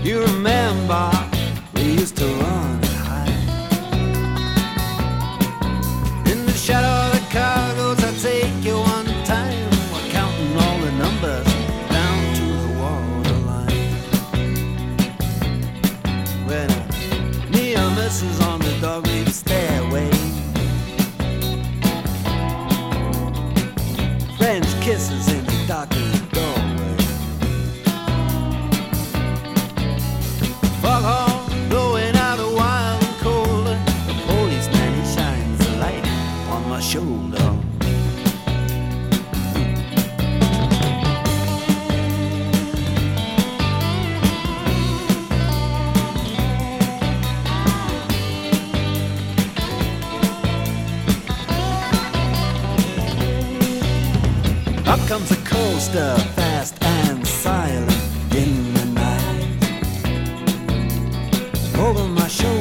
You remember we used to run and hide in the shadow of the cargoes. I take you one time. We're counting all the numbers down to the waterline. When near misses on the dog-leaf stairway, French kisses in the darkened doorway. Foghorn blowing out a wild and cold. The policeman, he shines a light on my shoulder. Up comes a coaster, fast and silent in the night. Over my shoulder